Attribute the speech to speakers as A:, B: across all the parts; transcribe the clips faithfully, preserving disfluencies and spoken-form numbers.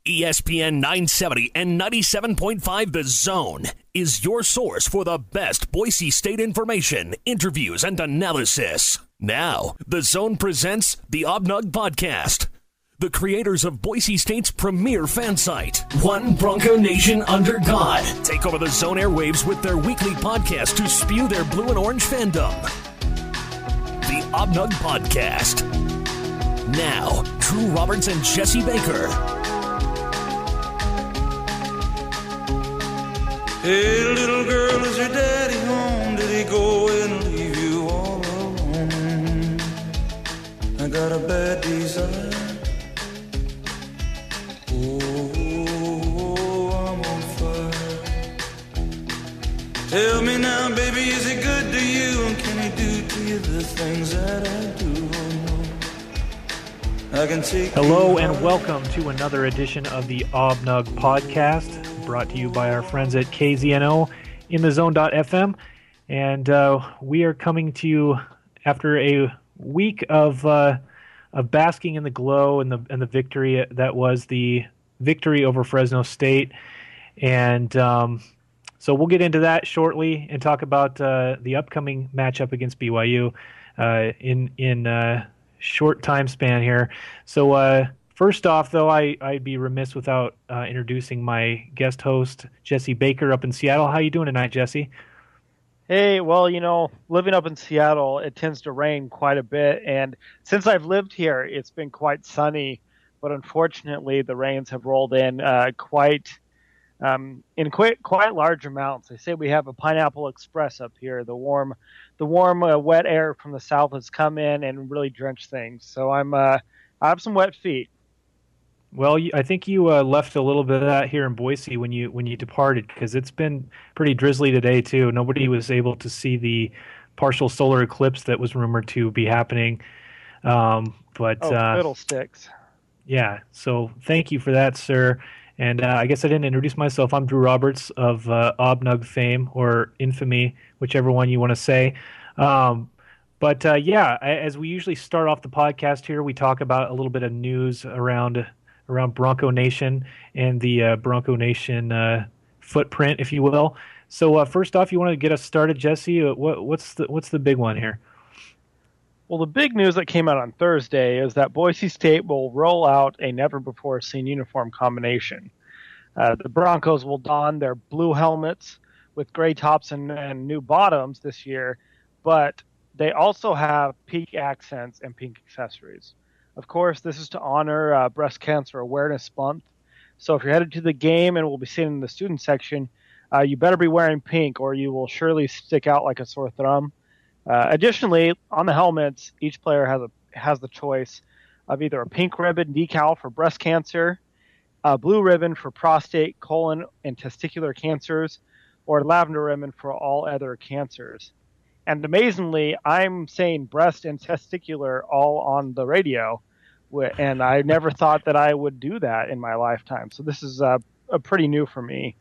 A: E S P N nine seventy and ninety-seven point five The Zone is your source for the best Boise State information, interviews, and analysis. Now, The Zone presents the Obnug Podcast. The creators of Boise State's premier fan site, One Bronco Nation Under God, take over The Zone airwaves with their weekly podcast to spew their blue and orange fandom. The Obnug Podcast. Now, Drew Roberts and Jesse Baker.
B: Hey, little girl, is your daddy home? Did he go and leave you all alone? I got a bad desire. Oh, I'm on fire. Tell me now, baby, is he good to you? And can he do to you the things that I do? I can take
C: Hello and welcome to another edition of the Obnug Podcast, brought to you by our friends at K Z N O in the zone dot f m. And uh, we are coming to you after a week of uh, of basking in the glow and the and the victory that was the victory over Fresno State. And um, so we'll get into that shortly and talk about uh, the upcoming matchup against B Y U uh, in in uh, short time span here. So uh, first off, though, I, I'd be remiss without uh, introducing my guest host, Jesse Baker, up in Seattle. How you doing tonight, Jesse?
D: Hey, well, you know, living up in Seattle, it tends to rain quite a bit. And since I've lived here, it's been quite sunny. But unfortunately, the rains have rolled in uh, quite um, in quite, quite large amounts. They say we have a pineapple express up here. The warm, the warm, uh, wet air from the south has come in and really drenched things. So I'm, uh, I have some wet feet.
C: Well, I think you uh, left a little bit of that here in Boise when you when you departed, because it's been pretty drizzly today too. Nobody was able to see the partial solar eclipse that was rumored to be happening. Um, but
D: oh,
C: uh,
D: fiddlesticks.
C: Yeah, so thank you for that, sir. And uh, I guess I didn't introduce myself. I'm Drew Roberts of uh, Obnug fame, or infamy, whichever one you want to say. Um, but uh, yeah, as we usually start off the podcast here, we talk about a little bit of news around around Bronco Nation and the uh, Bronco Nation uh, footprint, if you will. So uh, first off, you want to get us started, Jesse? What, what's the what's the big one here?
D: Well, the big news that came out on Thursday is that Boise State will roll out a never-before-seen uniform combination. Uh, the Broncos will don their blue helmets with gray tops and, and new bottoms this year, but they also have pink accents and pink accessories. Of course, this is to honor uh, Breast Cancer Awareness Month. So if you're headed to the game and will be sitting in the student section, uh, you better be wearing pink or you will surely stick out like a sore thumb. Uh, additionally, on the helmets, each player has a has the choice of either a pink ribbon decal for breast cancer, a blue ribbon for prostate, colon, and testicular cancers, or a lavender ribbon for all other cancers. And amazingly, I'm saying breast and testicular all on the radio, and I never thought that I would do that in my lifetime. So this is uh, a pretty new for me.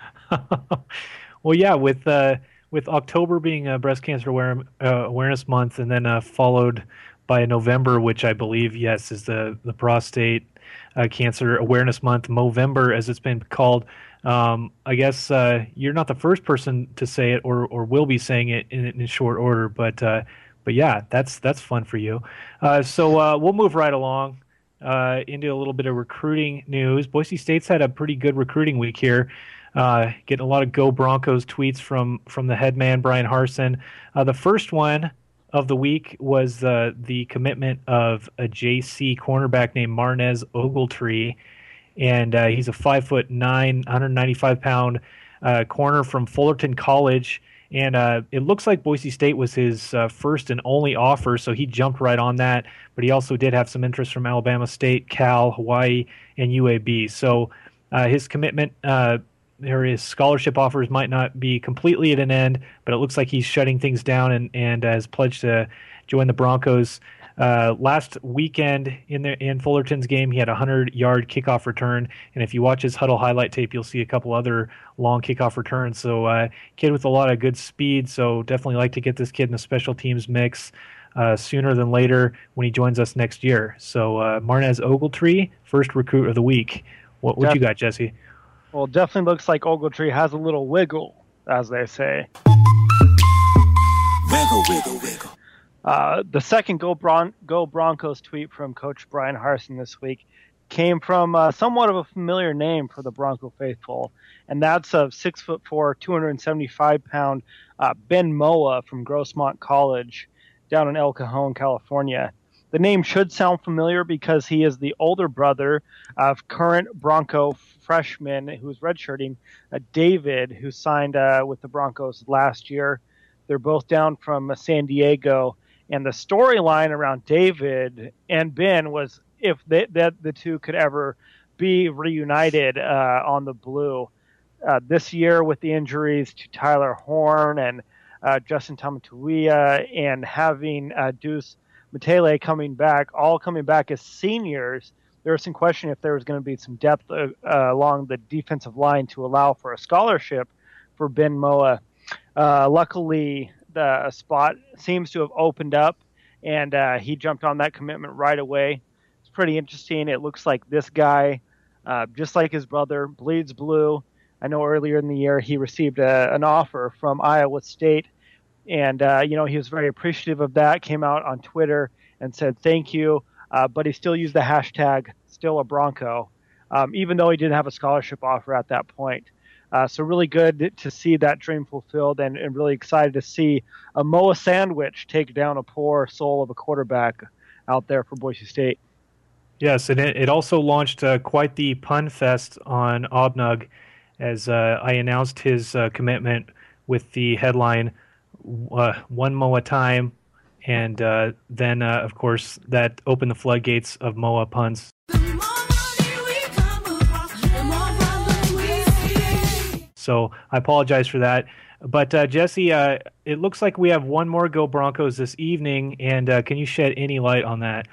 C: Well, yeah, with uh, with October being a Breast Cancer Aware, uh, Awareness Month, and then uh, followed by November, which I believe, yes, is the, the Prostate uh, Cancer Awareness Month, Movember, as it's been called. Um, I guess uh, you're not the first person to say it, or, or will be saying it in, in short order, but uh, but yeah, that's that's fun for you. Uh, so uh, we'll move right along uh, into a little bit of recruiting news. Boise State's had a pretty good recruiting week here, uh, getting a lot of Go Broncos tweets from from the head man Brian Harsin. Uh, the first one of the week was uh, the commitment of a J C cornerback named Marnez Ogletree. And uh, he's a five foot nine, one hundred ninety-five pound uh, corner from Fullerton College. And uh, it looks like Boise State was his uh, first and only offer, so he jumped right on that. But he also did have some interest from Alabama State, Cal, Hawaii, and U A B. So uh, his commitment, uh, or his scholarship offers might not be completely at an end, but it looks like he's shutting things down and, and has pledged to join the Broncos. Uh, last weekend in the in Fullerton's game, he had a hundred-yard kickoff return, and if you watch his huddle highlight tape, you'll see a couple other long kickoff returns. So, uh, kid with a lot of good speed. So, definitely like to get this kid in the special teams mix uh, sooner than later when he joins us next year. So, uh, Marnez Ogletree, first recruit of the week. What what
D: Def-
C: you got, Jesse?
D: Well, definitely looks like Ogletree has a little wiggle, as they say.
B: Wiggle, wiggle, wiggle.
D: Uh, the second Go, Bron- Go Broncos tweet from Coach Brian Harsin this week came from uh, somewhat of a familiar name for the Bronco faithful, and that's of six foot four, two hundred seventy-five pound uh, Ben Moa from Grossmont College down in El Cajon, California. The name should sound familiar because he is the older brother of current Bronco freshman who's redshirting, uh, David, who signed uh, with the Broncos last year. They're both down from uh, San Diego. And the storyline around David and Ben was if they, that the two could ever be reunited uh, on the blue. Uh, this year, with the injuries to Tyler Horn and uh, Justin Tamatuia and having uh, Deuce Matele coming back, all coming back as seniors, there was some question if there was going to be some depth uh, uh, along the defensive line to allow for a scholarship for Ben Moa. Uh, luckily, the spot seems to have opened up, and uh, he jumped on that commitment right away. It's pretty interesting. It looks like this guy, uh, just like his brother, bleeds blue. I know earlier in the year he received a, an offer from Iowa State, and uh, you know he was very appreciative of that. Came out on Twitter and said thank you, uh, but he still used the hashtag still a Bronco, um, even though he didn't have a scholarship offer at that point. Uh, so really good to see that dream fulfilled, and, and really excited to see a Moa Sandwich take down a poor soul of a quarterback out there for Boise State.
C: Yes, and it, it also launched uh, quite the pun fest on Obnug as uh, I announced his uh, commitment with the headline, uh, one Moa time, and uh, then, uh, of course, that opened the floodgates of Moa puns. So I apologize for that. But, uh, Jesse, uh, it looks like we have one more Go Broncos this evening, and uh, can you shed any light on that?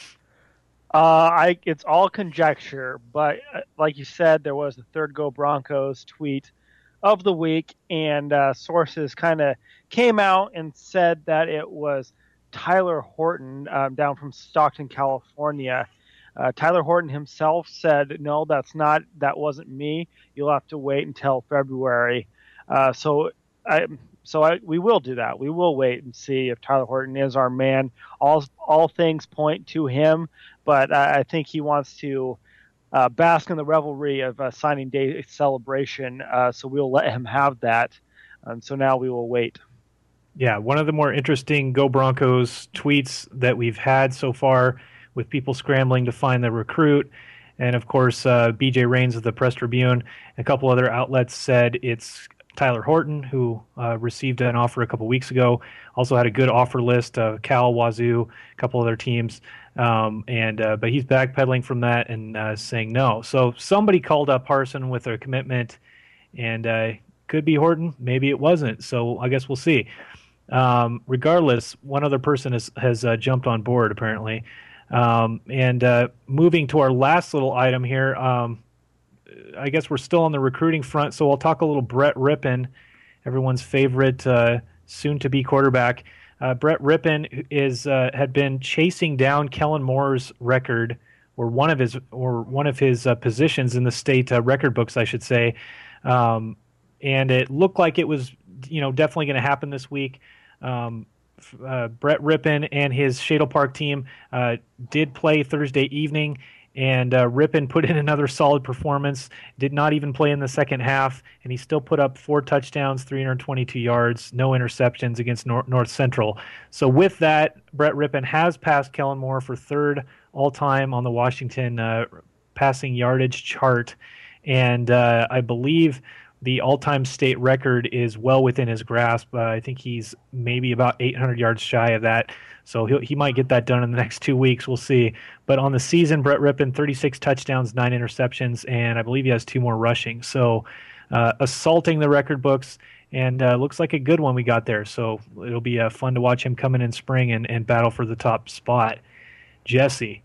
D: Uh, I It's all conjecture, but uh, like you said, there was the third Go Broncos tweet of the week, and uh, sources kind of came out and said that it was Tyler Horton um, down from Stockton, California. Uh, Tyler Horton himself said, no, that's not, that wasn't me. You'll have to wait until February. Uh, so I, so I, we will do that. We will wait and see if Tyler Horton is our man. All, all things point to him, but I, I think he wants to uh, bask in the revelry of a signing day celebration. Uh, so we'll let him have that. And so now we will wait.
C: Yeah, one of the more interesting Go Broncos tweets that we've had so far, with people scrambling to find the recruit. And, of course, uh, B J Rains of the Press Tribune, a couple other outlets said it's Tyler Horton, who uh, received an offer a couple weeks ago. Also had a good offer list, uh, Cal, Wazoo, a couple other teams. Um, and uh, but he's backpedaling from that and uh, saying no. So somebody called up Harsin with a commitment, and uh, could be Horton. Maybe it wasn't. So I guess we'll see. Um, regardless, one other person has, has uh, jumped on board, apparently. Um, and uh, moving to our last little item here, um, I guess we're still on the recruiting front, so I'll talk a little Brett Rypien, everyone's favorite uh, soon-to-be quarterback. Uh, Brett Rypien is uh, had been chasing down Kellen Moore's record, or one of his or one of his uh, positions in the state uh, record books, I should say, um, and it looked like it was, you know, definitely going to happen this week. Um, Uh, Brett Rypien and his Shadle Park team uh, did play Thursday evening, and uh, Rypien put in another solid performance, did not even play in the second half, and he still put up four touchdowns, three hundred twenty-two yards, no interceptions against Nor- North Central. So with that, Brett Rypien has passed Kellen Moore for third all-time on the Washington uh, passing yardage chart, and uh, I believe the all-time state record is well within his grasp. Uh, I think he's maybe about eight hundred yards shy of that, so he he might get that done in the next two weeks. We'll see. But on the season, Brett Rypien, thirty-six touchdowns, nine interceptions, and I believe he has two more rushing. So uh, assaulting the record books, and uh, looks like a good one we got there. So it'll be uh, fun to watch him come in in spring and, and battle for the top spot. Jesse,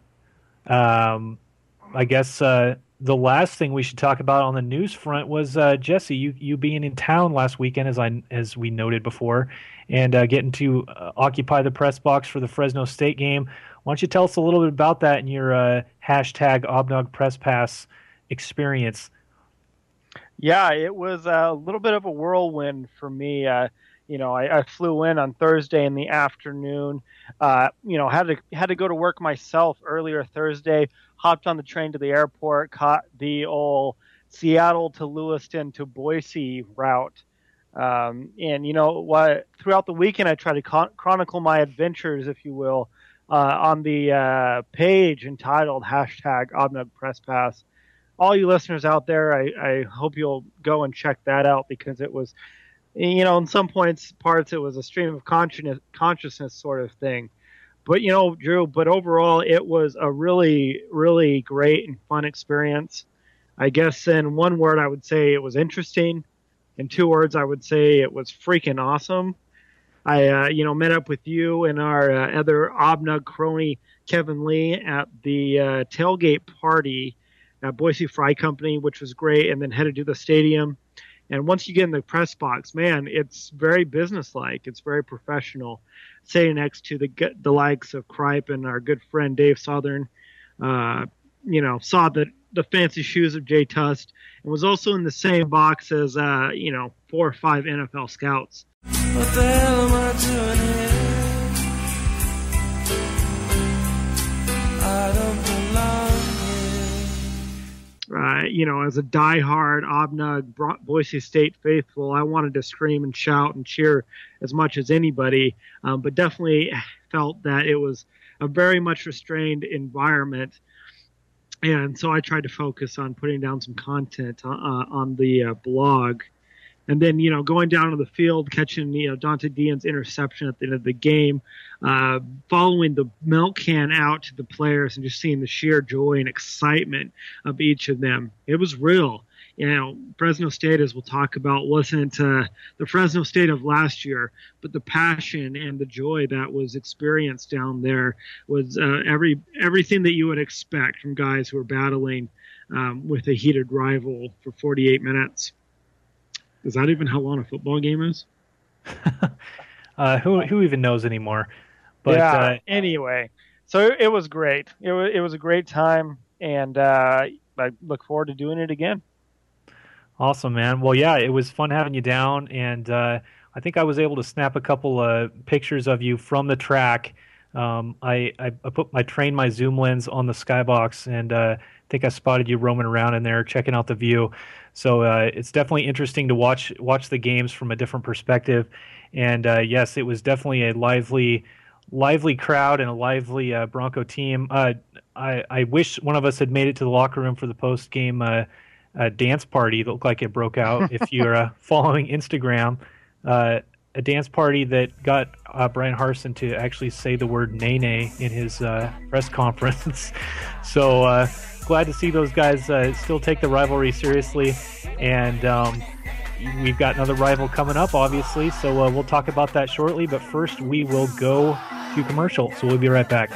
C: um, I guess... Uh, the last thing we should talk about on the news front was uh, Jesse, you you being in town last weekend, as I as we noted before, and uh, getting to uh, occupy the press box for the Fresno State game. Why don't you tell us a little bit about that in your uh, hashtag Obnog Press Pass experience?
D: Yeah, it was a little bit of a whirlwind for me. Uh, you know, I, I flew in on Thursday in the afternoon. Uh, you know, had to had to go to work myself earlier Thursday. Hopped on the train to the airport, caught the old Seattle to Lewiston to Boise route. Um, and you know what? Throughout the weekend, I tried to con- chronicle my adventures, if you will, uh, on the uh, page entitled hashtag Obnug Press Pass. All you listeners out there, I, I hope you'll go and check that out, because it was, you know, in some points, parts, it was a stream of consciousness, consciousness sort of thing. But, you know, Drew, but overall, it was a really, really great and fun experience. I guess in one word, I would say it was interesting. In two words, I would say it was freaking awesome. I, uh, you know, met up with you and our uh, other Obnug crony, Kevin Lee, at the uh, tailgate party at Boise Fry Company, which was great, and then headed to the stadium. And once you get in the press box, man, it's very businesslike. It's very professional. Sitting next to the the likes of Kripe and our good friend Dave Southern, uh, you know, saw the, the fancy shoes of Jay Tust, and was also in the same box as, uh, you know, four or five N F L scouts.
B: What the hell am I doing here? I don't belong here.
E: Uh, you know, as a diehard Obnug Boise State faithful, I wanted to scream and shout and cheer as much as anybody, um, but definitely felt that it was a very much restrained environment. And so I tried to focus on putting down some content uh, on the uh, blog. And then, you know, going down to the field, catching, you know, Dante Dean's interception at the end of the game, uh, following the milk can out to the players and just seeing the sheer joy and excitement of each of them. It was real. You know, Fresno State, as we'll talk about, wasn't uh, the Fresno State of last year, but the passion and the joy that was experienced down there was uh, every everything that you would expect from guys who are battling um, with a heated rival for forty-eight minutes. Is that even how long a football game is?
C: uh, who who even knows anymore? But
D: yeah.
C: Uh,
D: anyway, so it was great. It was it was a great time, and uh, I look forward to doing it again.
C: Awesome, man. Well, yeah, it was fun having you down, and uh, I think I was able to snap a couple of pictures of you from the track. Um, I, I I put my trained my zoom lens on the skybox, and uh, I think I spotted you roaming around in there, checking out the view. So uh, it's definitely interesting to watch watch the games from a different perspective. And uh, yes, it was definitely a lively, lively crowd and a lively uh, Bronco team. Uh, I I wish one of us had made it to the locker room for the post game uh, uh, dance party that looked like it broke out. If you're uh, following Instagram, uh, a dance party that got uh, Brian Harsin to actually say the word "nay nay" in his uh, press conference. So. Uh, Glad to see those guys uh, still take the rivalry seriously, and um, we've got another rival coming up, obviously, so uh, we'll talk about that shortly, but first we will go to commercial, so we'll be right back.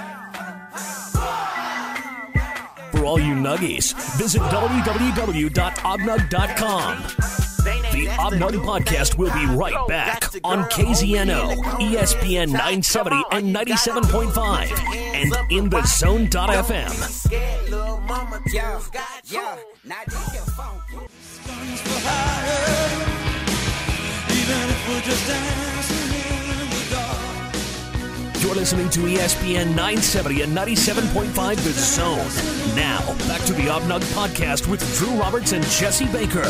A: For all you Nuggies, visit w w w dot obnug dot com. The Obnug Podcast will be right back on K Z N O, E S P N nine seventy and ninety-seven point five, and in the zone dot f m. You're listening to E S P N nine seventy and ninety-seven point five The Zone. Now, back to the Obnug Podcast with Drew Roberts and Jesse Baker.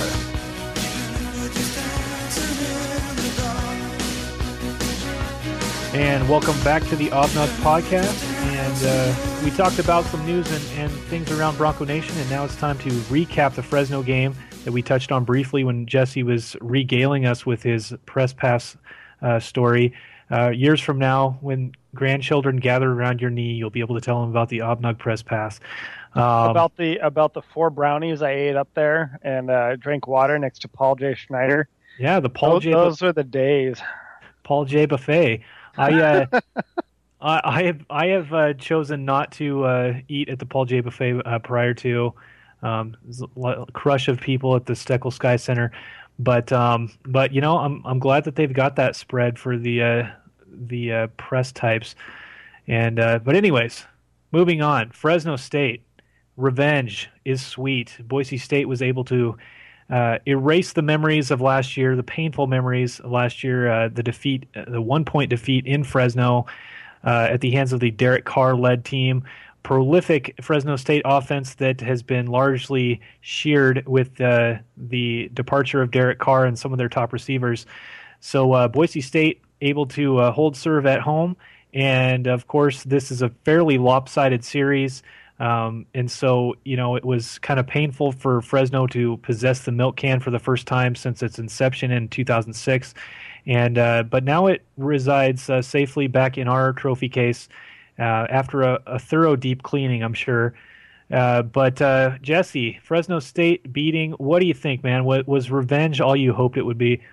C: And welcome back to the Obnug Podcast. And uh, we talked about some news and, and things around Bronco Nation, and now it's time to recap the Fresno game that we touched on briefly when Jesse was regaling us with his press pass uh, story. Uh, years from now, when grandchildren gather around your knee, you'll be able to tell them about the Obnug press pass. Um,
D: about the about the four brownies I ate up there and uh, drank water next to Paul J. Schneider.
C: Yeah, the Paul
D: those,
C: J.
D: Those
C: Bu-
D: are the days.
C: Paul J. Buffet. I uh, I, I have I have uh, chosen not to uh, eat at the Paul J. Buffet uh, prior to. Um, there's a crush of people at the Steckel Sky Center, but um, but you know I'm I'm glad that they've got that spread for the uh, the uh, press types, and uh, but anyways, moving on. Fresno State, revenge is sweet. Boise State was able to uh, erase the memories of last year, the painful memories of last year, uh, the defeat, the one-point defeat in Fresno uh, at the hands of the Derek Carr-led team. Prolific Fresno State offense that has been largely sheared with uh, the departure of Derek Carr and some of their top receivers. So uh, Boise State able to uh, hold serve at home, and of course this is a fairly lopsided series. Um, and so, you know, it was kind of painful for Fresno to possess the milk can for the first time since its inception in two thousand six. And uh, but now it resides uh, safely back in our trophy case uh, after a, a thorough deep cleaning, I'm sure. Uh, but uh, Jesse, Fresno State beating, what do you think, man? What, was revenge all you hoped it would be?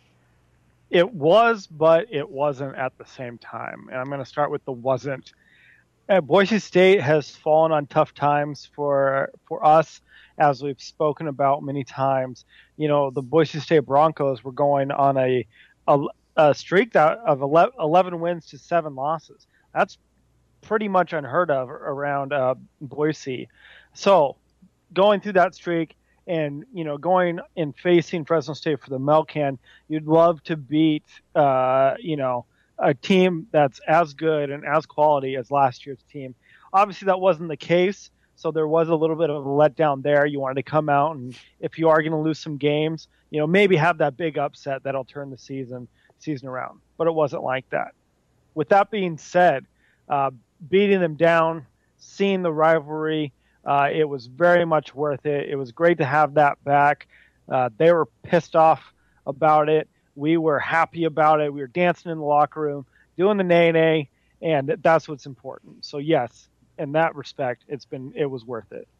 D: It was, but it wasn't at the same time. And I'm going to start with the wasn't. Uh, Boise State has fallen on tough times for for us, as we've spoken about many times. You know, the Boise State Broncos were going on a a, a streak that of eleven wins to seven losses. That's pretty much unheard of around uh, Boise. So going through that streak and, you know, going and facing Fresno State for the milk can, you'd love to beat, uh, you know, a team that's as good and as quality as last year's team. Obviously, that wasn't the case, so there was a little bit of a letdown there. You wanted to come out, and if you are going to lose some games, you know, maybe have that big upset that'll turn the season season around. But it wasn't like that. With that being said, uh, beating them down, seeing the rivalry, uh, it was very much worth it. It was great to have that back. Uh, they were pissed off about it. We were happy about it. We were dancing in the locker room, doing the nay-nay, and that's what's important. So, yes, in that respect, it's been it was worth it.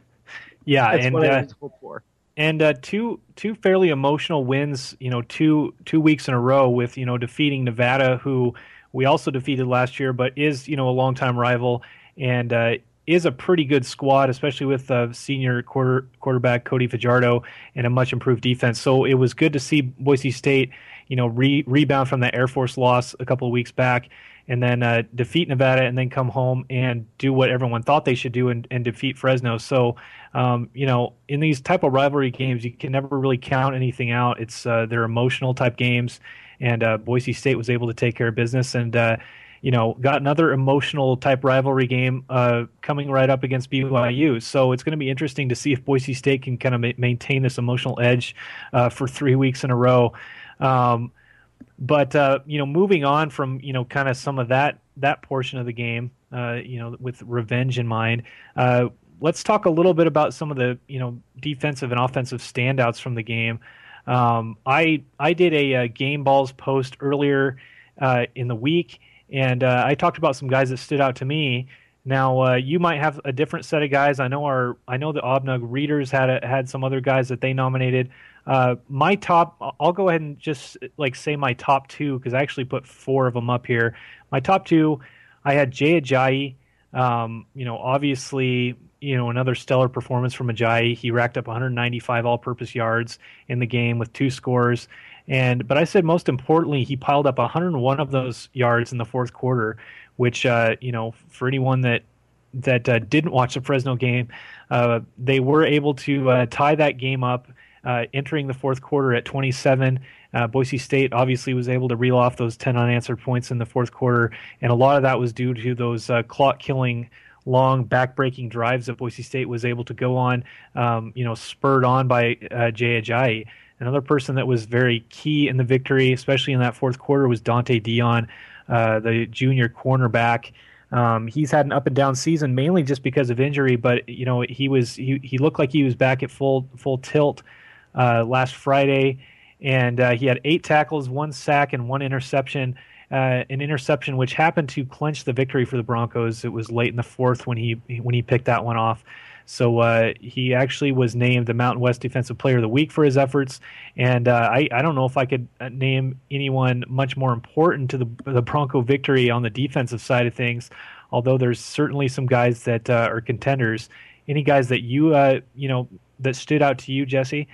C: Yeah,
D: that's
C: and
D: what I
C: uh,
D: was hoped for.
C: And uh, two two fairly emotional wins, you know, two two weeks in a row with, you know, defeating Nevada, who we also defeated last year, but is, you know, a longtime rival and uh, is a pretty good squad, especially with uh, senior quarter, quarterback Cody Fajardo and a much improved defense. So it was good to see Boise State, you know, re- rebound from that Air Force loss a couple of weeks back, and then uh, defeat Nevada, and then come home and do what everyone thought they should do and, and defeat Fresno. So, um, you know, in these type of rivalry games, you can never really count anything out. It's uh, they're emotional type games, and uh, Boise State was able to take care of business, and uh, you know, got another emotional type rivalry game uh, coming right up against B Y U. So it's going to be interesting to see if Boise State can kind of ma- maintain this emotional edge uh, for three weeks in a row. Um, But, uh, you know, moving on from, you know, kind of some of that that portion of the game, uh, you know, with revenge in mind, uh, let's talk a little bit about some of the, you know, defensive and offensive standouts from the game. Um, I I did a, a Game Balls post earlier uh, in the week, and uh, I talked about some guys that stood out to me. Now, uh, you might have a different set of guys. I know our I know the Obnug readers had a, had some other guys that they nominated. Uh, my top, I'll go ahead and just like say my top two, because I actually put four of them up here. My top two, I had Jay Ajayi. Um, you know, obviously, you know, another stellar performance from Ajayi. He racked up one hundred ninety-five all-purpose yards in the game with two scores. And but I said most importantly, he piled up one hundred one of those yards in the fourth quarter, which uh, you know, for anyone that that uh, didn't watch the Fresno game, uh, they were able to uh, tie that game up. Uh, entering the fourth quarter at twenty-seven, uh, Boise State obviously was able to reel off those ten unanswered points in the fourth quarter, and a lot of that was due to those uh, clock-killing, long, back-breaking drives that Boise State was able to go on, um, you know, spurred on by uh, Jay Ajayi. Another person that was very key in the victory, especially in that fourth quarter, was Dante Dion, uh, the junior cornerback. Um, he's had an up and down season, mainly just because of injury, but you know he was he, he looked like he was back at full full tilt Uh, last Friday, and uh, he had eight tackles, one sack, and one interception. Uh, an interception which happened to clinch the victory for the Broncos. It was late in the fourth when he when he picked that one off. So uh, he actually was named the Mountain West Defensive Player of the Week for his efforts. And uh, I, I don't know if I could name anyone much more important to the the Bronco victory on the defensive side of things. Although there's certainly some guys that uh, are contenders. Any guys that you uh, you know that stood out to you, Jesse?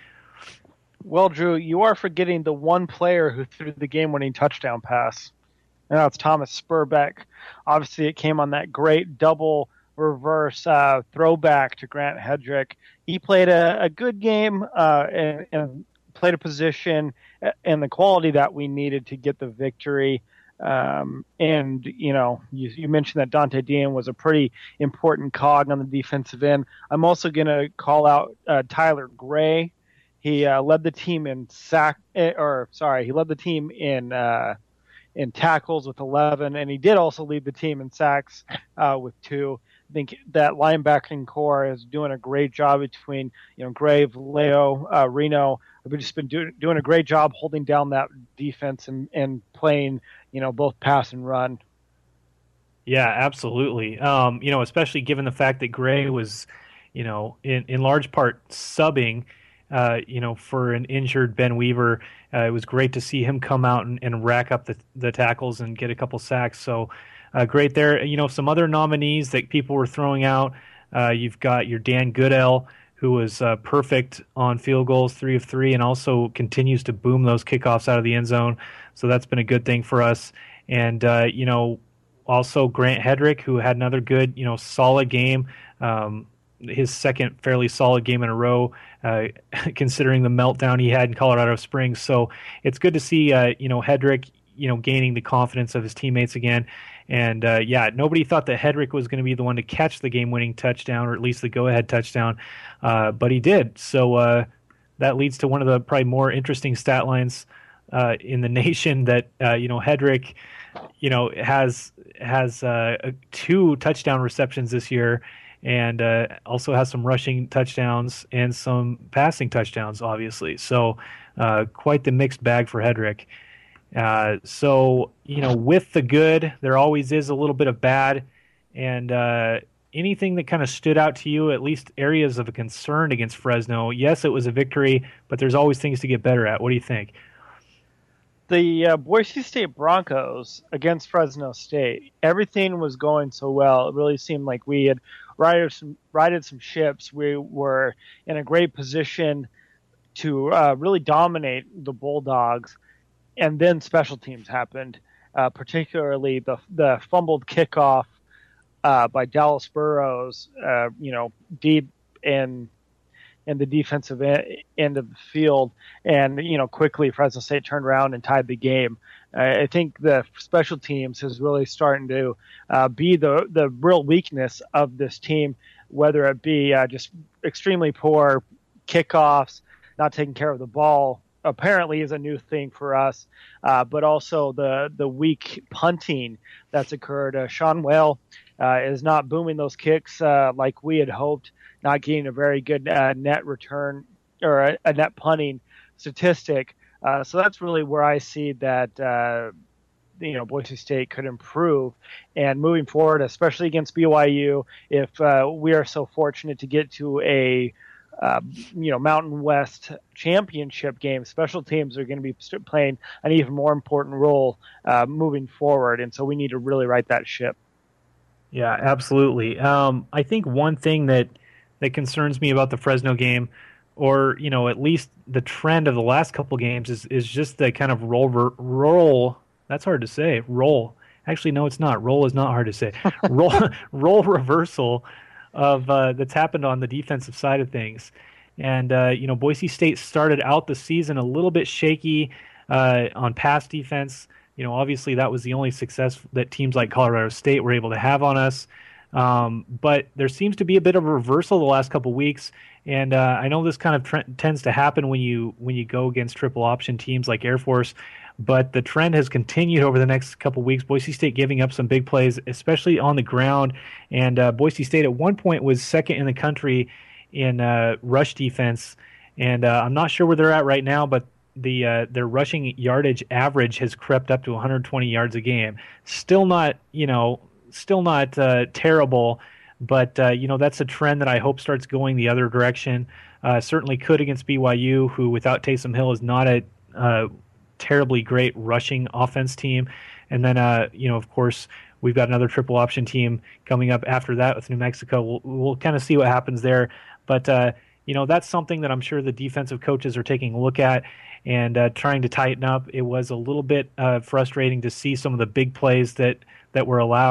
D: Well, Drew, you are forgetting the one player who threw the game-winning touchdown pass. And that's Thomas Spurbeck. Obviously, it came on that great double reverse uh, throwback to Grant Hedrick. He played a, a good game uh, and, and played a position and the quality that we needed to get the victory. Um, and, you know, you, you mentioned that Dante Dean was a pretty important cog on the defensive end. I'm also going to call out uh, Tyler Gray. He uh, led the team in sack, or sorry, he led the team in uh, in tackles with eleven, and he did also lead the team in sacks uh, with two. I think that linebacking core is doing a great job between, you know, Gray, Leo, uh, Reno. We've just been do, doing a great job holding down that defense and, and playing, you know, both pass and run.
C: Yeah, absolutely. Um, you know, especially given the fact that Gray was, you know, in, in large part subbing, uh, you know, for an injured Ben Weaver. Uh, it was great to see him come out and, and rack up the, the tackles and get a couple sacks. So uh, great there. You know, some other nominees that people were throwing out. Uh, you've got your Dan Goodell, who was uh, perfect on field goals, three of three, and also continues to boom those kickoffs out of the end zone. So that's been a good thing for us. And, uh, you know, also Grant Hedrick, who had another good, you know, solid game, um, his second fairly solid game in a row, uh, considering the meltdown he had in Colorado Springs. So it's good to see, uh, you know, Hedrick, you know, gaining the confidence of his teammates again. And, uh, yeah, nobody thought that Hedrick was going to be the one to catch the game-winning touchdown, or at least the go-ahead touchdown, uh, but he did. So uh, that leads to one of the probably more interesting stat lines uh, in the nation that, uh, you know, Hedrick, you know, has has uh, two touchdown receptions this year, and uh, also has some rushing touchdowns and some passing touchdowns, obviously. So uh, quite the mixed bag for Hedrick. Uh, so, you know, with the good, there always is a little bit of bad. And uh, anything that kind of stood out to you, at least areas of a concern against Fresno? Yes, it was a victory, but there's always things to get better at. What do you think?
D: The uh, Boise State Broncos against Fresno State, everything was going so well. It really seemed like we had righted some, righted some ships. We were in a great position to uh, really dominate the Bulldogs. And then special teams happened, uh, particularly the the fumbled kickoff uh, by Dallas Burrows, uh, you know, deep in in the defensive end of the field, and you know, quickly Fresno State turned around and tied the game. Uh, I think the special teams is really starting to uh, be the the real weakness of this team, whether it be uh, just extremely poor kickoffs, not taking care of the ball. Apparently is a new thing for us, uh, but also the the weak punting that's occurred. Uh, Sean Whale uh, is not booming those kicks uh, like we had hoped, not getting a very good uh, net return or a, a net punting statistic. Uh, so that's really where I see that uh, you know Boise State could improve. And moving forward, especially against B Y U, if uh, we are so fortunate to get to a Uh, you know, Mountain West championship game, special teams are going to be playing an even more important role uh, moving forward. And so we need to really right that ship.
C: Yeah, absolutely. Um, I think one thing that, that concerns me about the Fresno game, or, you know, at least the trend of the last couple games, is, is just the kind of roll, roll. That's hard to say. Roll. Actually, no, it's not. Roll is not hard to say. roll, roll reversal of uh, that's happened on the defensive side of things. And, uh, you know, Boise State started out the season a little bit shaky uh, on pass defense. You know, obviously that was the only success that teams like Colorado State were able to have on us. Um, but there seems to be a bit of a reversal the last couple weeks. And uh, I know this kind of trend tends to happen when you when you go against triple option teams like Air Force. But the trend has continued over the next couple weeks. Boise State giving up some big plays, especially on the ground. And uh, Boise State at one point was second in the country in uh, rush defense. And uh, I'm not sure where they're at right now, but the uh, their rushing yardage average has crept up to one hundred twenty yards a game. Still not, you know, still not uh, terrible, but uh, you know, that's a trend that I hope starts going the other direction. Uh, certainly could against B Y U, who without Taysom Hill is not a uh, terribly great rushing offense team. And then, uh, you know, of course, we've got another triple option team coming up after that with New Mexico. We'll, we'll kind of see what happens there. But, uh, you know, that's something that I'm sure the defensive coaches are taking a look at and uh, trying to tighten up. It was a little bit uh, frustrating to see some of the big plays that, that were allowed.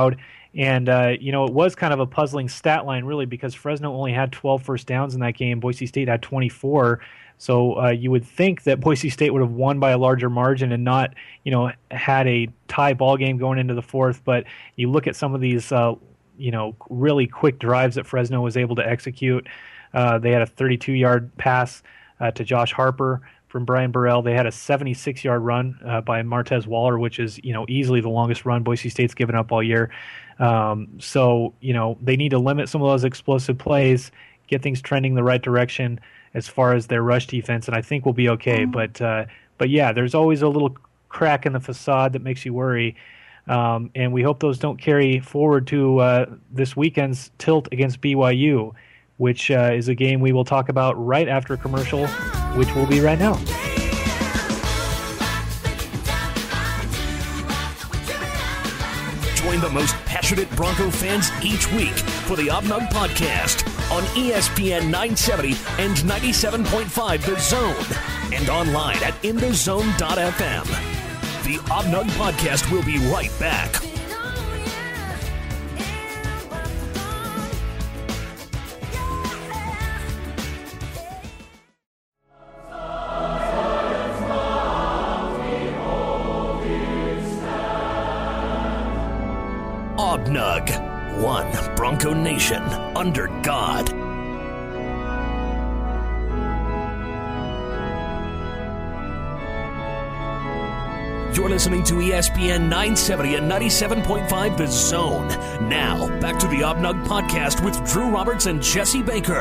C: And, uh, you know, it was kind of a puzzling stat line, really, because Fresno only had twelve first downs in that game. Boise State had twenty-four. So uh, you would think that Boise State would have won by a larger margin and not, you know, had a tie ball game going into the fourth. But you look at some of these, uh, you know, really quick drives that Fresno was able to execute. Uh, they had a thirty-two-yard pass uh, to Josh Harper from Brian Burrell. They had a seventy-six-yard run uh, by Martez Waller, which is, you know, easily the longest run Boise State's given up all year. Um, so, you know, they need to limit some of those explosive plays, get things trending the right direction as far as their rush defense, and I think we'll be okay. Mm-hmm. But, uh, but yeah, there's always a little crack in the facade that makes you worry, um, and we hope those don't carry forward to uh, this weekend's tilt against B Y U, which uh, is a game we will talk about right after a commercial, which will be right now.
A: Join the most passionate Bronco fans each week for the Obnog Podcast on E S P N nine seventy and ninety-seven point five The Zone and online at in the zone dot f m. The Obnog Podcast will be right back. Obnog, one Bronco Nation under God. You're listening to E S P N nine seventy and ninety-seven point five The Zone. Now, back to the Obnog Podcast with Drew Roberts and Jesse Baker.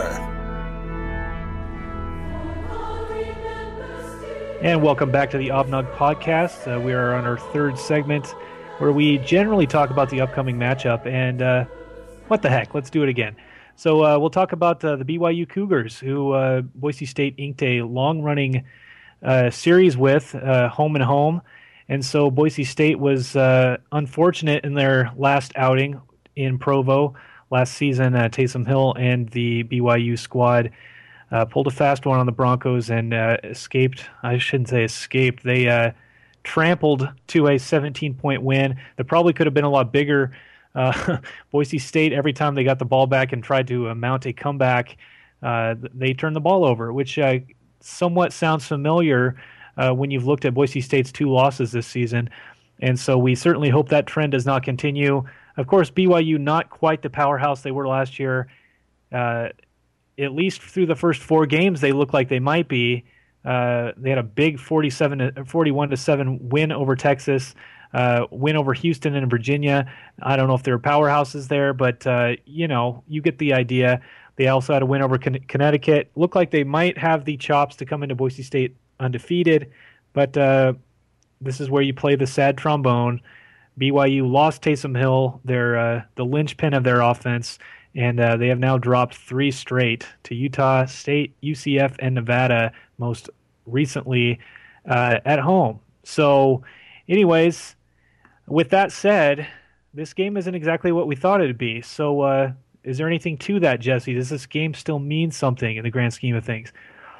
C: And welcome back to the Obnog Podcast. Uh, we are on our third segment, where we generally talk about the upcoming matchup, and uh, what the heck, let's do it again. So uh, we'll talk about uh, the B Y U Cougars, who uh, Boise State inked a long-running uh, series with, uh, home and home, and so Boise State was uh, unfortunate in their last outing in Provo last season. uh, Taysom Hill and the B Y U squad uh, pulled a fast one on the Broncos and uh, escaped, I shouldn't say escaped, they uh, trampled to a seventeen-point win that probably could have been a lot bigger. Uh, Boise State, every time they got the ball back and tried to uh, mount a comeback, uh, they turned the ball over, which uh, somewhat sounds familiar uh, when you've looked at Boise State's two losses this season. And so we certainly hope that trend does not continue. Of course, B Y U not quite the powerhouse they were last year. Uh, at least through the first four games, they look like they might be. Uh, they had a big forty-seven, forty-one to seven win over Texas, uh, win over Houston and Virginia. I don't know if there are powerhouses there, but, uh, you know, you get the idea. They also had a win over Con- Connecticut. Looked like they might have the chops to come into Boise State undefeated, but uh, this is where you play the sad trombone. B Y U lost Taysom Hill, their, uh, the linchpin of their offense, and uh, they have now dropped three straight to Utah State, U C F, and Nevada, most recently uh, at home. So anyways, with that said, this game isn't exactly what we thought it would be. So uh, is there anything to that, Jesse? Does this game still mean something in the grand scheme of things?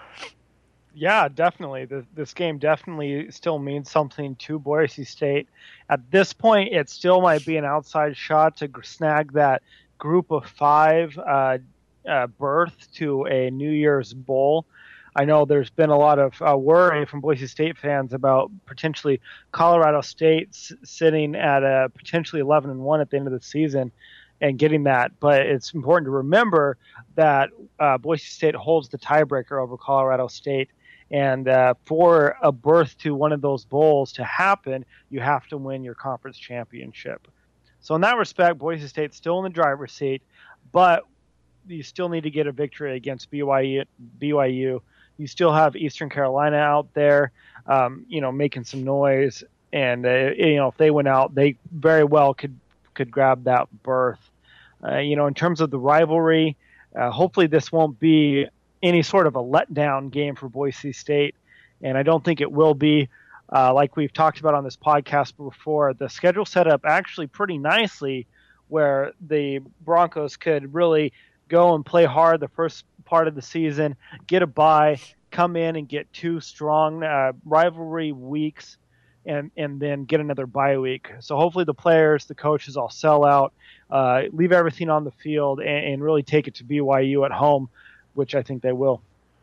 D: Yeah, definitely. This, this game definitely still means something to Boise State. At this point, it still might be an outside shot to snag that group of five uh, uh, berth to a New Year's Bowl. I know there's been a lot of uh, worry from Boise State fans about potentially Colorado State s- sitting at a potentially eleven and one at the end of the season and getting that. But it's important to remember that uh, Boise State holds the tiebreaker over Colorado State. And uh, for a berth to one of those bowls to happen, you have to win your conference championship. So in that respect, Boise State's still in the driver's seat, but you still need to get a victory against B Y U. B Y U. You still have Eastern Carolina out there, um, you know, making some noise, and uh, you know, if they went out, they very well could could grab that berth. Uh, you know, in terms of the rivalry, uh, hopefully this won't be any sort of a letdown game for Boise State, and I don't think it will be. Uh, like we've talked about on this podcast before, the schedule set up actually pretty nicely, where the Broncos could really go and play hard the first part of the season, get a bye, come in and get two strong uh, rivalry weeks, and, and then get another bye week. So hopefully the players, the coaches all sell out, uh, leave everything on the field, and, and really take it to B Y U at home, which I think they will.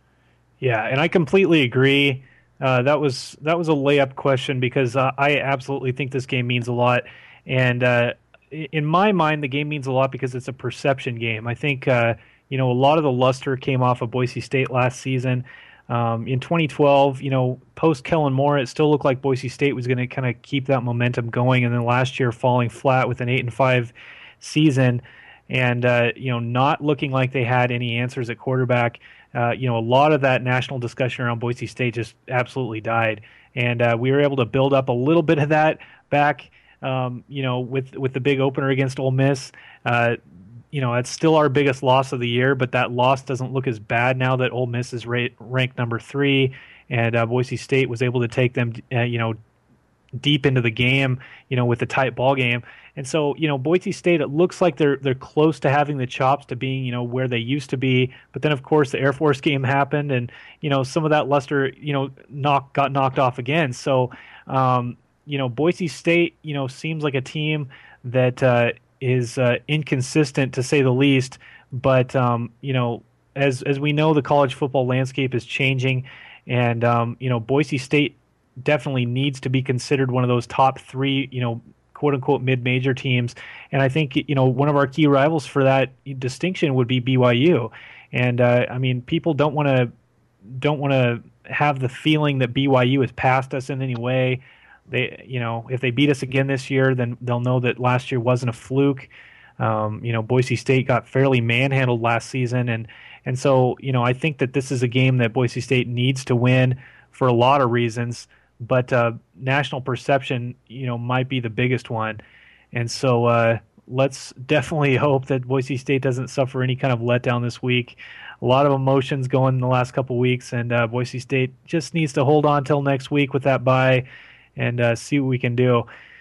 C: Yeah, and I completely agree. Uh, that was that was a layup question because uh, I absolutely think this game means a lot. And uh, in my mind, the game means a lot because it's a perception game. I think uh, you know a lot of the luster came off of Boise State last season. Um, in twenty twelve, you know, post Kellen Moore, it still looked like Boise State was going to kind of keep that momentum going, and then last year falling flat with an eight and five season, and uh, you know, not looking like they had any answers at quarterback. Uh, you know, a lot of that national discussion around Boise State just absolutely died, and uh, we were able to build up a little bit of that back. Um, you know, with with the big opener against Ole Miss. Uh, You know, it's still our biggest loss of the year, but that loss doesn't look as bad now that Ole Miss is ra- ranked number three, and uh, Boise State was able to take them, uh, you know, deep into the game, you know, with a tight ball game. And so, you know, Boise State, it looks like they're they're close to having the chops to being, you know, where they used to be. But then, of course, the Air Force game happened, and you know, some of that luster, you know, knock got knocked off again. So, um, you know, Boise State, you know, seems like a team that. Uh, is uh, inconsistent to say the least, but um, you know, as as we know, the college football landscape is changing, and um, you know, Boise State definitely needs to be considered one of those top three, you know, quote unquote mid-major teams. And I think you know one of our key rivals for that distinction would be B Y U. And uh, I mean, people don't want to don't want to have the feeling that B Y U has passed us in any way. They, you know, if they beat us again this year, then they'll know that last year wasn't a fluke. Um, you know, Boise State got fairly manhandled last season, and and so you know, I think that this is a game that Boise State needs to win for a lot of reasons. But uh, national perception, you know, might be the biggest one, and so uh, let's definitely hope that Boise State doesn't suffer any kind of letdown this week. A lot of emotions going in the last couple weeks, and uh, Boise State just needs to hold on till next week with that bye. And uh, see what we can do.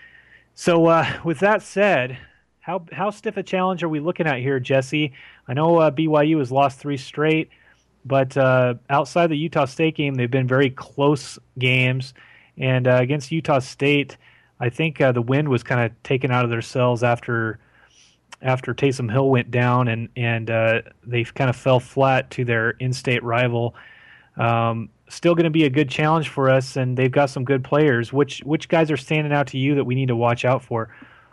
C: So uh, with that said, how how stiff a challenge are we looking at here, Jesse? I know uh, B Y U has lost three straight, but uh, outside the Utah State game, they've been very close games. And uh, against Utah State, I think uh, the wind was kind of taken out of their sails after after Taysom Hill went down, and and uh, they kind of fell flat to their in-state rival. Um, still going to be a good challenge for us, and they've got some good players. Which which guys are standing out to you that we need to watch out for?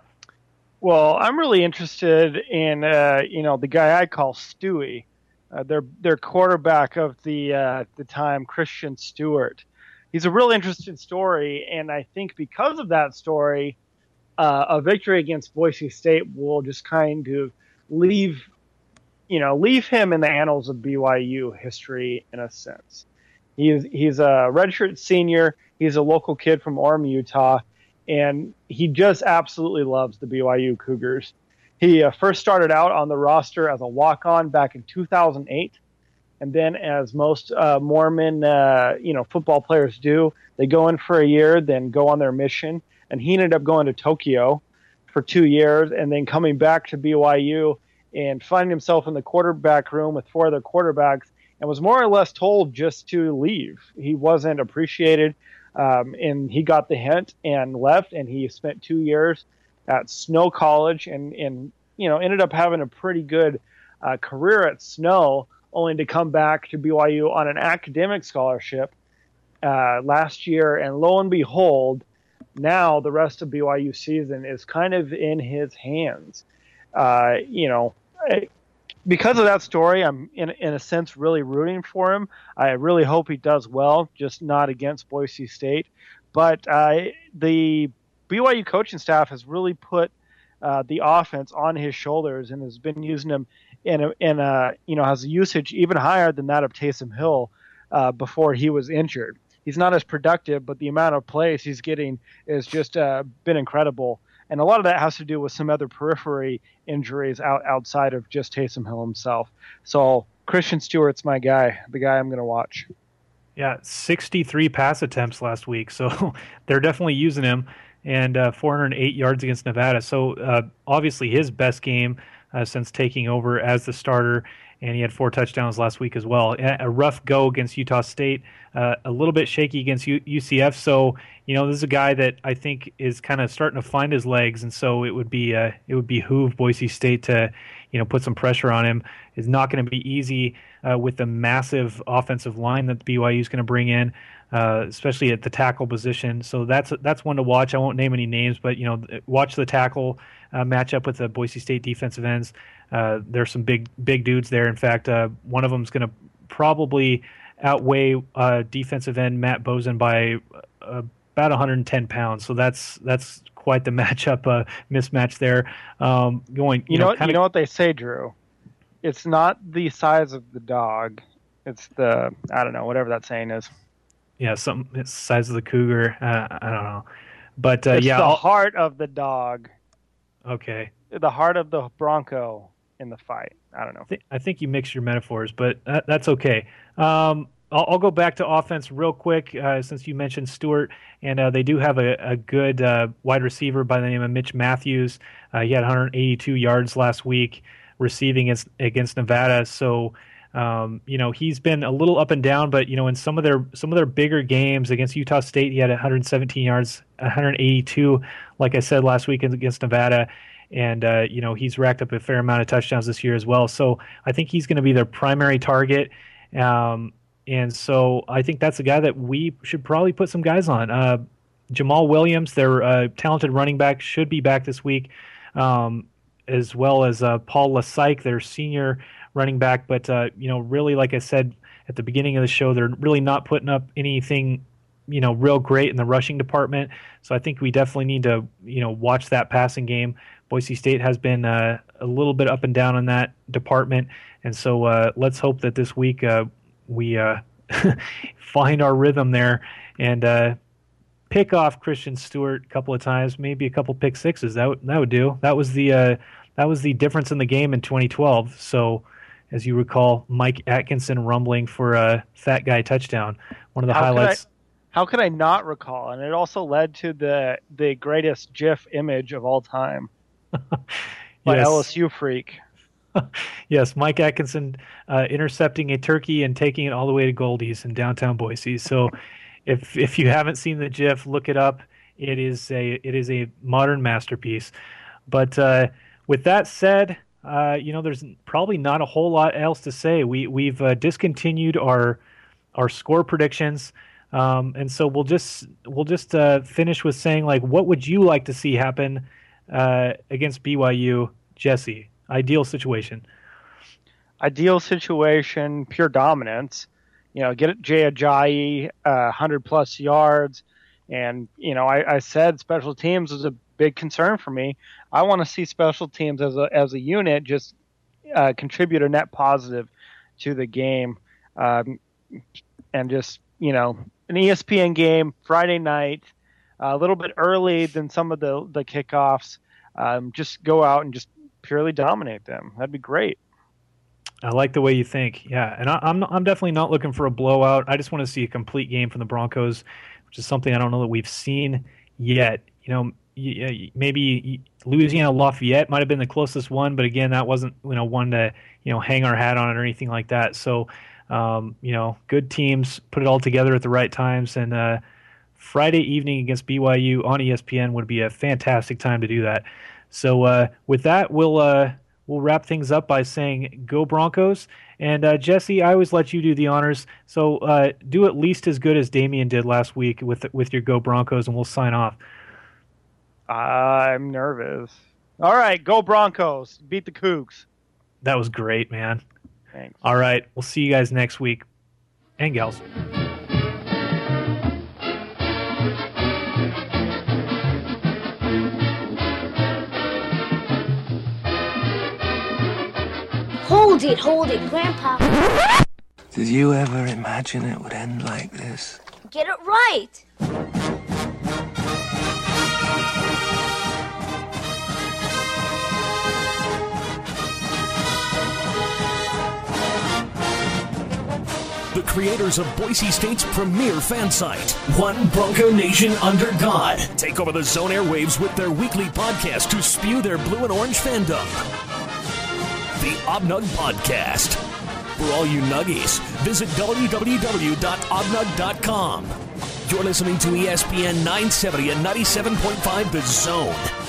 D: Well, I'm really interested in uh, you know the guy I call Stewie, uh, their their quarterback of the uh, the time, Christian Stewart. He's a real interesting story, and I think because of that story, uh, a victory against Boise State will just kind of leave you know leave him in the annals of B Y U history in a sense. He's he's a redshirt senior. He's a local kid from Orem, Utah, and he just absolutely loves the B Y U Cougars. He uh, first started out on the roster as a walk-on back in two thousand eight, and then, as most uh, Mormon uh, you know football players do, they go in for a year, then go on their mission. And he ended up going to Tokyo for two years, and then coming back to B Y U and finding himself in the quarterback room with four other quarterbacks. And was more or less told just to leave. He wasn't appreciated, um, and he got the hint and left. And he spent two years at Snow College, and, and you know ended up having a pretty good uh, career at Snow, only to come back to B Y U on an academic scholarship uh, last year. And lo and behold, now the rest of B Y U season is kind of in his hands. Uh, you know. I, Because of that story, I'm, in in a sense, really rooting for him. I really hope he does well, just not against Boise State. But uh, the B Y U coaching staff has really put uh, the offense on his shoulders and has been using him in a, in a, you know, has a usage even higher than that of Taysom Hill uh, before he was injured. He's not as productive, but the amount of plays he's getting has just uh, been incredible. And a lot of that has to do with some other periphery injuries out, outside of just Taysom Hill himself. So Christian Stewart's my guy, the guy I'm going to watch.
C: Yeah, sixty-three pass attempts last week. So they're definitely using him, and uh, four hundred eight yards against Nevada. So uh, obviously his best game uh, since taking over as the starter. and he had four touchdowns last week as well. A rough go against Utah State, uh, a little bit shaky against U- UCF. So, you know, this is a guy that I think is kind of starting to find his legs, and so it would be uh, it would behoove Boise State to, you know, put some pressure on him. It's not going to be easy uh, with the massive offensive line that B Y U is going to bring in, uh, especially at the tackle position. So that's that's one to watch. I won't name any names, but you know, watch the tackle uh, match up with the Boise State defensive ends. Uh, there's some big big dudes there. In fact, uh, one of them is going to probably outweigh uh, defensive end Matt Bozen by uh, about one hundred ten pounds. So that's that's quite the matchup uh, mismatch there. Um, going, you,
D: you know,
C: know,
D: what,
C: kinda,
D: you know what they say, Drew. It's not the size of the dog. It's the I don't know whatever that saying is.
C: Yeah, some it's the size of the cougar. Uh, I don't know, but uh,
D: it's
C: yeah,
D: the
C: I'll,
D: heart of the dog.
C: Okay.
D: The heart of the Bronco in the fight. I don't know.
C: I think, I think you mix your metaphors, but that, that's okay. Um, I'll, I'll go back to offense real quick uh, since you mentioned Stewart, and uh, they do have a, a good uh, wide receiver by the name of Mitch Matthews. Uh, he had one hundred eighty-two yards last week receiving against, against Nevada. So, um, you know, he's been a little up and down, but you know, in some of their some of their bigger games against Utah State, he had one hundred seventeen yards, one hundred eighty-two, like I said last week against Nevada. And, uh, you know, he's racked up a fair amount of touchdowns this year as well. So I think he's going to be their primary target. Um, and so I think that's a guy that we should probably put some guys on. Uh, Jamal Williams, their uh, talented running back, should be back this week, um, as well as uh, Paul Lasyke, their senior running back. But, uh, you know, really, like I said at the beginning of the show, they're really not putting up anything, you know, real great in the rushing department. So I think we definitely need to, you know, watch that passing game. Boise State has been uh, a little bit up and down in that department, and so uh, let's hope that this week uh, we uh, find our rhythm there and uh, pick off Christian Stewart a couple of times, maybe a couple pick sixes. That would, that would do. That was the uh, that was the difference in the game in twenty twelve. So, as you recall, Mike Atkinson rumbling for a fat guy touchdown. One of the
D: How
C: highlights.
D: Could I, how could I not recall? And it also led to the the greatest GIF image of all time. By
C: Yes.
D: L S U freak.
C: Yes, Mike Atkinson uh, intercepting a turkey and taking it all the way to Goldie's in downtown Boise. So, if if you haven't seen the GIF, look it up. It is a it is a modern masterpiece. But uh, with that said, uh, you know, there's probably not a whole lot else to say. We we've uh, discontinued our our score predictions. Um, and so we'll just we'll just uh, finish with saying, like, what would you like to see happen uh, against B Y U, Jesse? Ideal situation.
D: Ideal situation, pure dominance. You know, get Jay Ajayi uh, one hundred plus yards, and you know, I, I said special teams was a big concern for me. I want to see special teams as a as a unit just uh, contribute a net positive to the game, um, and just you know. An E S P N game Friday night, uh, a little bit early than some of the the kickoffs. Um, just go out and just purely dominate them. That'd be great.
C: I like the way you think. Yeah, and I, I'm I'm definitely not looking for a blowout. I just want to see a complete game from the Broncos, which is something I don't know that we've seen yet. You know, maybe Louisiana Lafayette might have been the closest one, but again, that wasn't you know one to you know hang our hat on it or anything like that. So. Um, you know, good teams put it all together at the right times, and uh, Friday evening against B Y U on E S P N would be a fantastic time to do that. So uh, with that, we'll uh, we'll wrap things up by saying go Broncos. And uh, Jesse, I always let you do the honors, so uh, do at least as good as Damian did last week with with your go Broncos, and we'll sign off.
D: I'm nervous. All right, go Broncos. Beat the Cougs.
C: That was great, man.
D: Thanks.
C: All right, we'll see you guys next week. And gals.
F: Hold it, hold it, Grandpa.
G: Did you ever imagine it would end like this?
F: Get it right.
A: The creators of Boise State's premier fan site, One Bronco Nation Under God, take over the Zone airwaves with their weekly podcast to spew their blue and orange fandom. the Obnug Podcast. For all you Nuggies, visit w w w dot obnug dot com. You're listening to E S P N nine seventy and ninety-seven point five The Zone.